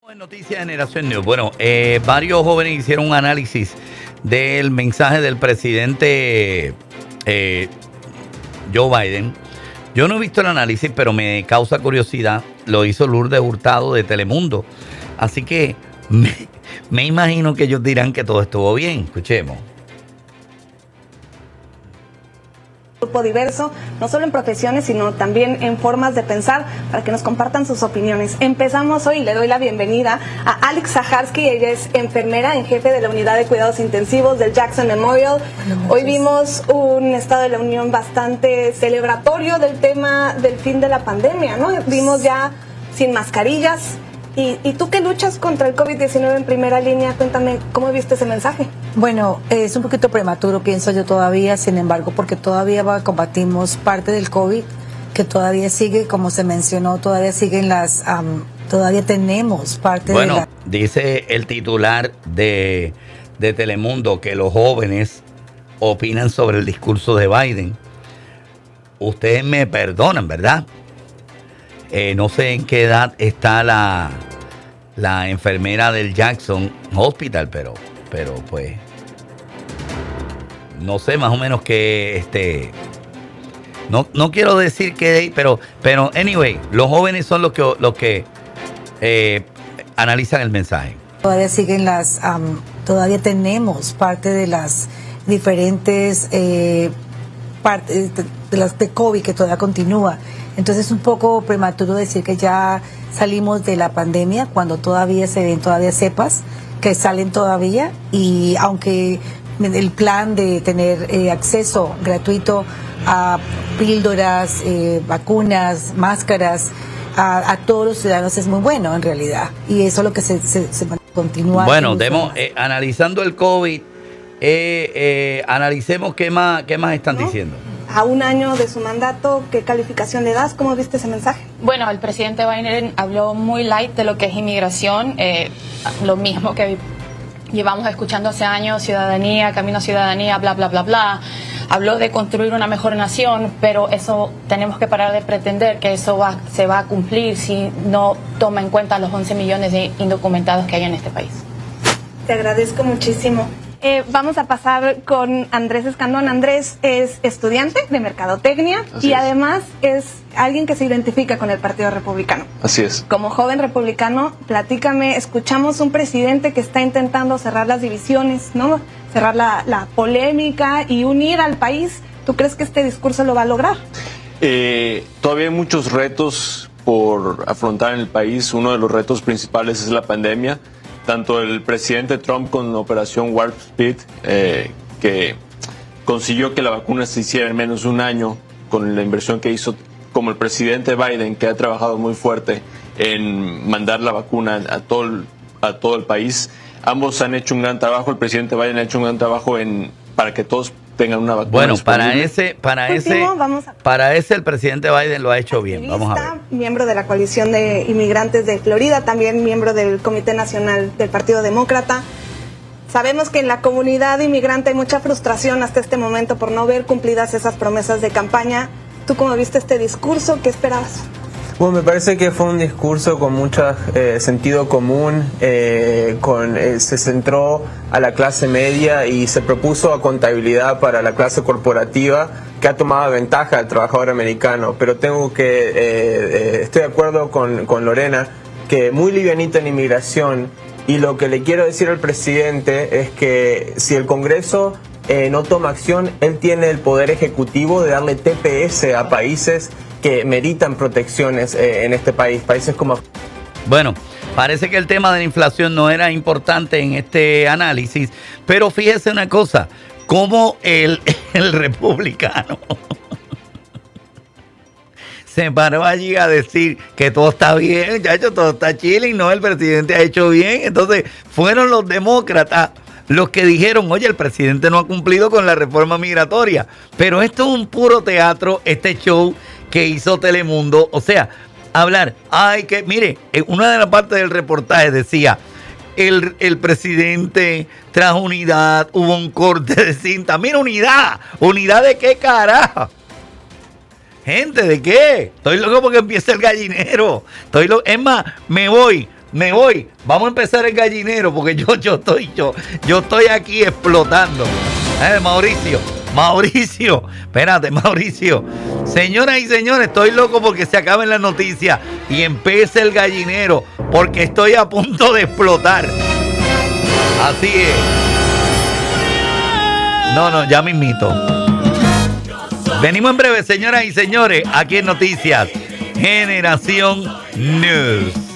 En Noticias Generación News, bueno, varios jóvenes hicieron un análisis del mensaje del presidente Joe Biden. Yo no he visto el análisis, pero me causa curiosidad. Lo hizo Lourdes Hurtado de Telemundo. Así que me imagino que ellos dirán que todo estuvo bien. Escuchemos. Grupo diverso, no solo en profesiones, sino también en formas de pensar, para que nos compartan sus opiniones. Empezamos hoy y le doy la bienvenida a Alex Saharsky. Ella es enfermera en jefe de la unidad de cuidados intensivos del Jackson Memorial. Hoy vimos un estado de la unión bastante celebratorio del tema del fin de la pandemia, ¿no? Vimos ya sin mascarillas. Y tú que luchas contra el COVID-19 en primera línea, cuéntame, ¿cómo viste ese mensaje? Bueno, es un poquito prematuro, pienso yo todavía, sin embargo, porque todavía combatimos parte del COVID, que todavía sigue, como se mencionó, todavía siguen todavía tenemos parte de la... Dice el titular de Telemundo que los jóvenes opinan sobre el discurso de Biden. Ustedes me perdonan, ¿verdad? No sé en qué edad está la enfermera del Jackson Hospital, pero pues no sé más o menos que no quiero decir que, pero anyway, los jóvenes son los que analizan el mensaje. Todavía siguen todavía tenemos parte de las diferentes partes de las de COVID que todavía continúa. Entonces es un poco prematuro decir que ya salimos de la pandemia cuando todavía se ven todavía cepas que salen todavía, y aunque el plan de tener acceso gratuito a píldoras, vacunas, máscaras a todos los ciudadanos es muy bueno en realidad, y eso es lo que se continúa. Bueno, analizando el COVID, analicemos qué más están diciendo. A un año de su mandato, ¿qué calificación le das? ¿Cómo viste ese mensaje? Bueno, el presidente Biden habló muy light de lo que es inmigración, lo mismo que llevamos escuchando hace años: ciudadanía, camino a ciudadanía, bla, bla, bla, bla. Habló de construir una mejor nación, pero eso tenemos que parar de pretender que eso se va a cumplir si no toma en cuenta los 11 millones de indocumentados que hay en este país. Te agradezco muchísimo. Vamos a pasar con Andrés Escandón. Andrés es estudiante de mercadotecnia y además es alguien que se identifica con el Partido Republicano. Así es. Como joven republicano, platícame, escuchamos un presidente que está intentando cerrar las divisiones, ¿no? Cerrar la polémica y unir al país. ¿Tú crees que este discurso lo va a lograr? Todavía hay muchos retos por afrontar en el país. Uno de los retos principales es la pandemia. Tanto el presidente Trump con Operación Warp Speed, que consiguió que la vacuna se hiciera en menos de un año, con la inversión que hizo, como el presidente Biden, que ha trabajado muy fuerte en mandar la vacuna a todo el país. Ambos han hecho un gran trabajo. El presidente Biden ha hecho un gran trabajo para que todos tengan una vacuna. Bueno, disponible. para ese el presidente Biden lo ha hecho bien. Vamos a ver. Miembro de la coalición de inmigrantes de Florida, también miembro del Comité Nacional del Partido Demócrata. Sabemos que en la comunidad inmigrante hay mucha frustración hasta este momento por no ver cumplidas esas promesas de campaña. ¿Tú cómo viste este discurso? ¿Qué esperabas? Bueno, me parece que fue un discurso con mucho sentido común, se centró a la clase media y se propuso accountabilidad para la clase corporativa, que ha tomado ventaja del trabajador americano. Pero estoy de acuerdo con Lorena, que muy livianita en inmigración, y lo que le quiero decir al presidente es que si el Congreso no toma acción, él tiene el poder ejecutivo de darle TPS a países que meritan protecciones en este país, países como... Bueno, parece que el tema de la inflación no era importante en este análisis, pero fíjese una cosa, como el republicano se paró allí a decir que todo está bien, muchachos, todo está chilling, no, el presidente ha hecho bien. Entonces fueron los demócratas los que dijeron: oye, el presidente no ha cumplido con la reforma migratoria. Pero esto es un puro teatro, este show que hizo Telemundo. O sea, hablar, mire, una de las partes del reportaje decía: el presidente trajo unidad, hubo un corte de cinta. Mira, ¿unidad de qué carajo? Gente, ¿de qué? Estoy loco porque empieza el gallinero. Es más, me voy me voy. Vamos a empezar el gallinero porque yo estoy aquí explotando. Mauricio, espérate, Mauricio. Señoras y señores, estoy loco porque se acaben las noticias y empiece el gallinero porque estoy a punto de explotar. Así es. No, ya mismito. Venimos en breve, señoras y señores, aquí en Noticias Generación News.